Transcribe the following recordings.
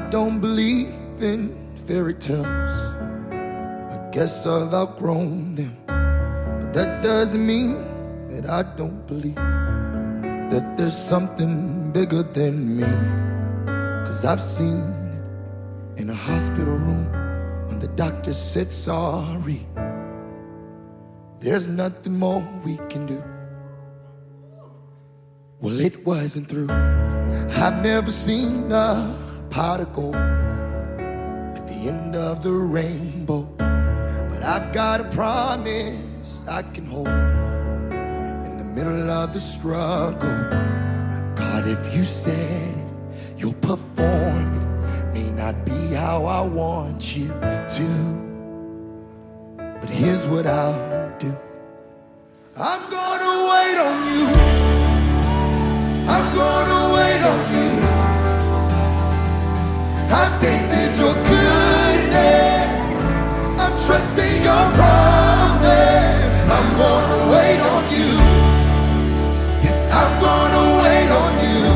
don't believe in fairy tales. I guess I've outgrown them. But that doesn't mean that I don't believe that there's something bigger than me. 'Cause I've seen it in a hospital room when the doctor said sorry. There's nothing more we can do. Well, it wasn't through. I've never seen a pot of gold at the end of the rainbow, but I've got a promise I can hold in the middle of the struggle. God, if you said it, you'll perform it. May not be how I want you to, but here's what I'll do. I'm gonna wait on you. I'm gonna wait on you. I've tasted your goodness. I'm trusting your promise. I'm gonna wait on you. Yes, I'm gonna wait on you.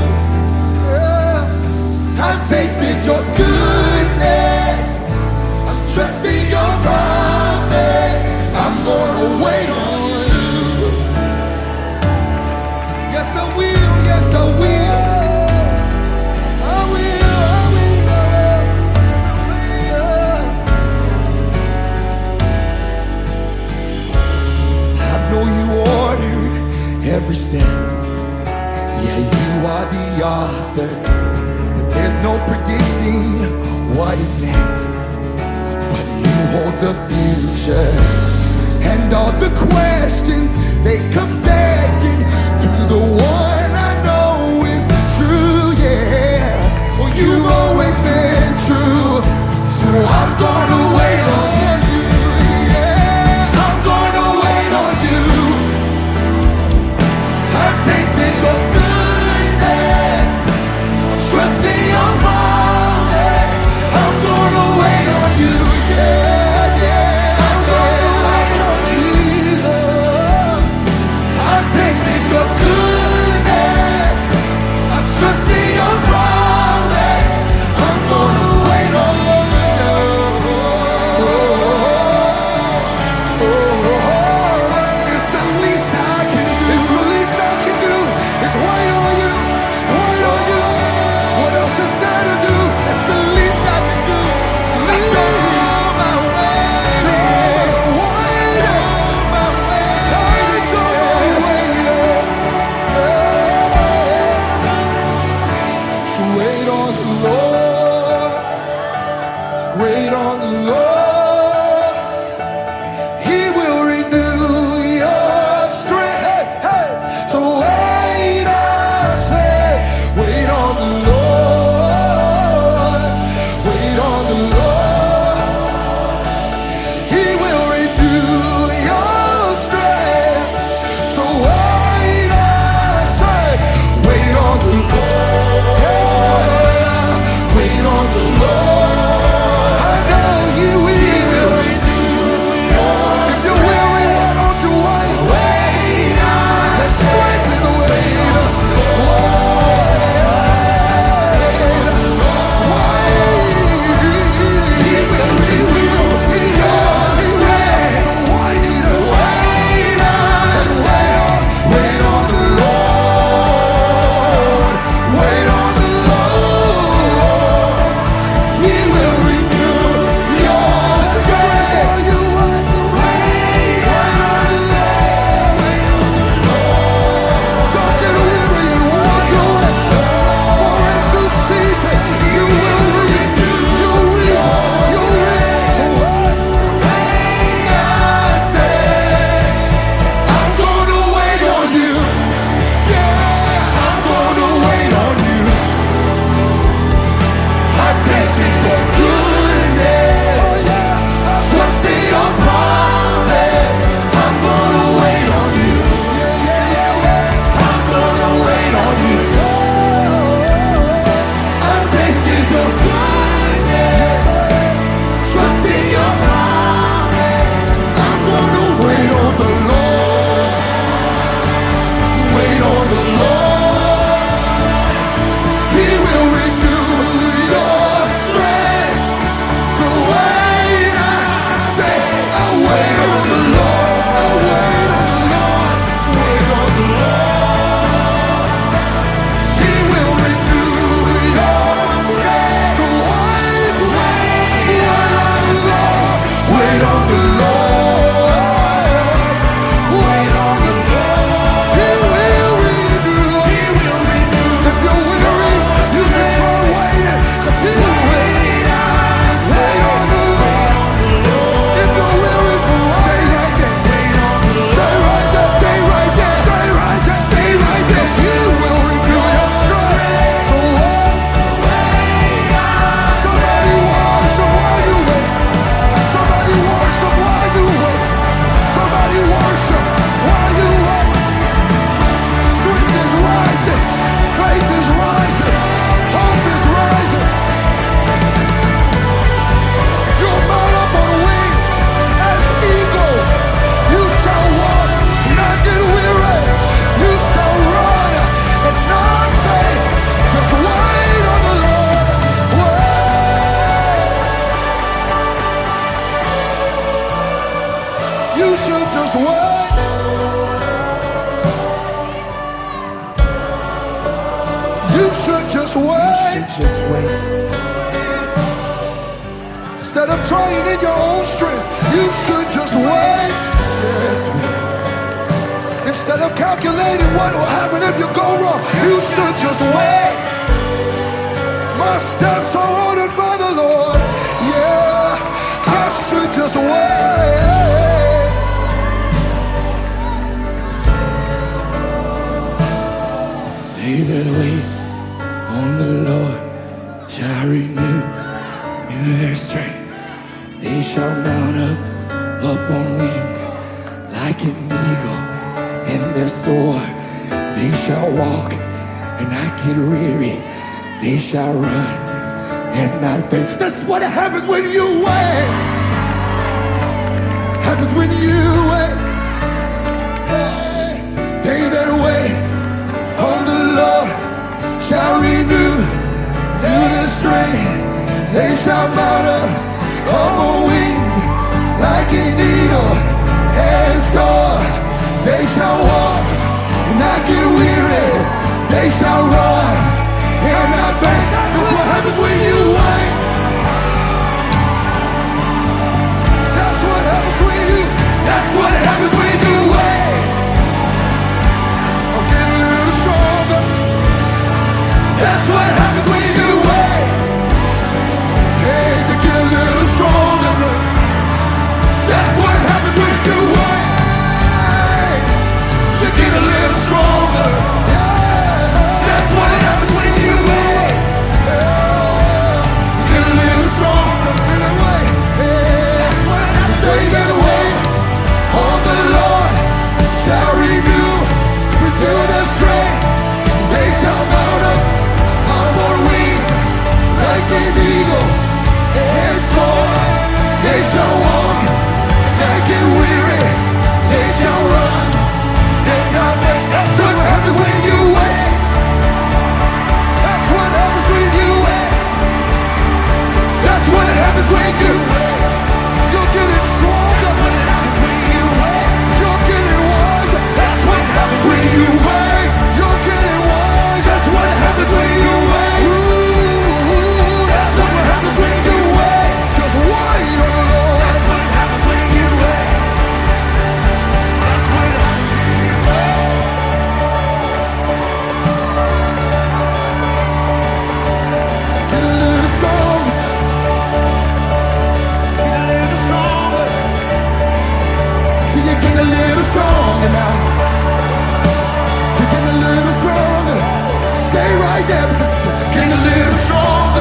Yeah. I've tasted your goodness. I'm trusting your promise. I'm gonna wait on you. Yes, I will. Yes, I will. I will. I will. I will. Yeah. I know you ordered every step. Yeah, you are the author, but there's no predicting what is next. But you hold the future, and all the questions, they come second to the one I know is true, yeah. Well, you've always been true, so I'm gonna wait on you, yeah. So I'm gonna wait on you. I've tasted your goodness. I'm trusting your promise. I'm gonna wait on you, yeah, yeah. I'm gonna wait on Jesus. I've tasted your goodness. I'm trusting your promise. I'm gonna wait on you. It's the least I can do. It's the least I can do. It's wait on you. Wait on you. What else is there to do? It's the least I can do. Let go of my way. Wait on my way. It's all waiting. So wait on the Lord. Wait on the Lord. He will renew your strength. Hey, hey. So wait, I say, wait on the Lord. Wait on the Lord. He will renew your strength. So wait, I say, wait on the Lord. Yeah. Wait on the Lord. I know He will. just wait. You should just wait. Instead of trying in your own strength, you should just wait. Instead of calculating what will happen if you go wrong, you should just wait. My steps are ordered by the Lord. Yeah, I should just wait. They that wait on the Lord shall renew their strength. They shall mount up on wings like an eagle, and their soar. They shall walk and not get weary. They shall run and not faint. That's what happens when you wait. Happens when you wait. They that wait on the Lord shall renew their strength. They shall mount up on wings like an eagle and soar. They shall walk and not get weary. They shall run and not faint. That's what happens when you wait. That's what happens when you. That's what happens when you wait. I'm getting a little stronger. That's what happens when you wait. Hey, you get a little stronger. That's what happens when you wait. You get a little stronger. That's what happens when you wait. You get a little stronger. That's what happens when you wait. On the Lord shall renew their strength. They shall mount up on wings like an eagle and soar. They shall walk and get weary. They shall run and not faint. That's what happens when you wait. That's what happens when you wait. That's what happens when you wait. You're getting stronger. That's what happens when you wait. You're getting wiser. That's what happens when you wait. You're getting wise. That's what happens when you wait. That's what happens when you wait. Just wait on the Lord. That's what happens when you wait. That's what happens when you wait. Get a little stronger. Get a little stronger. See you get a little stronger now. You're getting a little stronger. Stay right there because you're getting a little stronger.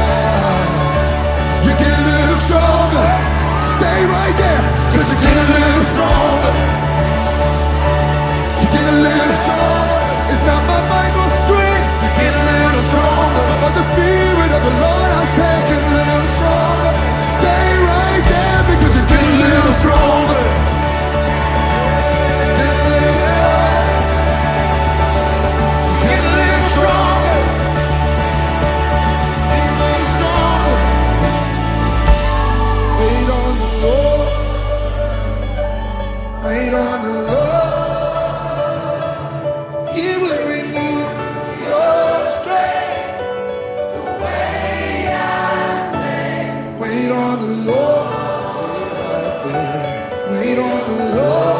You get a little stronger. Stay right there because you're getting a little stronger. You get a little stronger. It's not by might nor strength. You get a little stronger. But the Spirit of the Lord, I say, get a little stronger. Stay right there because you're getting a little stronger. Get a little stronger. Get a little stronger. Get a little stronger. Wait on the Lord. Wait on the Lord. He will renew your strength. So wait, I say. Wait on the Lord. Wait on the Lord.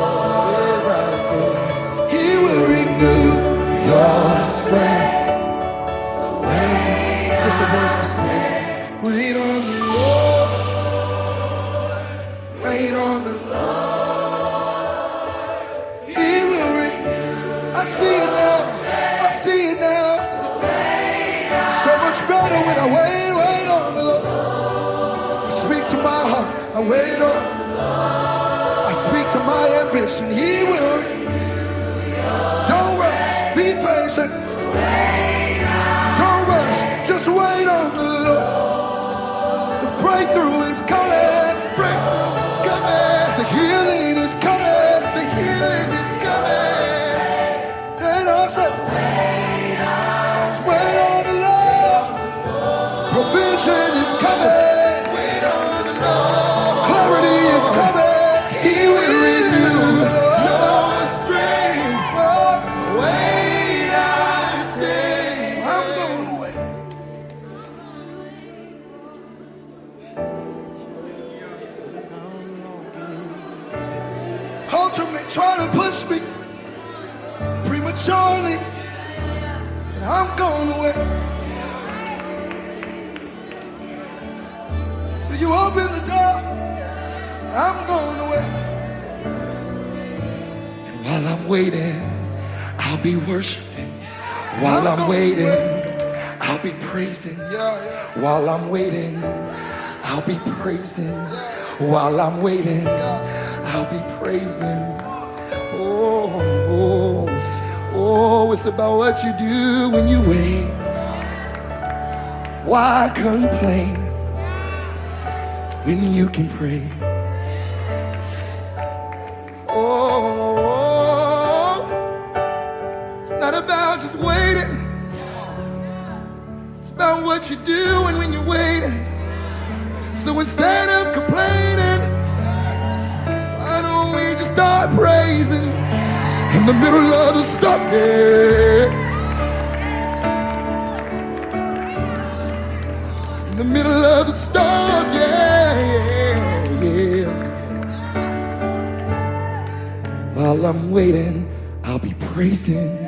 He will renew your strength. So wait. Just the voices. Wait on the Lord. Wait on the Lord. He will renew. I see it now. I see it now. So much better when I wait on the Lord. I speak to my heart. I wait on. I speak to my ambition. He will. Don't rush. Be patient. Don't rush. Just wait on the Lord. The breakthrough is coming. Breakthrough is coming. The healing is coming. The healing is coming. And I said, wait on the Lord. Provision is coming. Wait on the Lord. Clarity is coming. He will renew Culture may try to push me prematurely, but I'm going away. Till you open the door, I'm going away. And while I'm waiting, I'll be worshiping. While I'm waiting, I'll be praising. While I'm waiting, I'll be praising. While I'm waiting, I'll be praising. Oh, oh, oh, it's about what you do when you wait. Why complain when you can pray? Oh, it's not about just waiting. It's about what you're doing when you're waiting. So instead of complaining, why don't we just start praising in the middle of the storm? Yeah. In the middle of the storm, yeah, yeah, yeah. While I'm waiting, I'll be praising.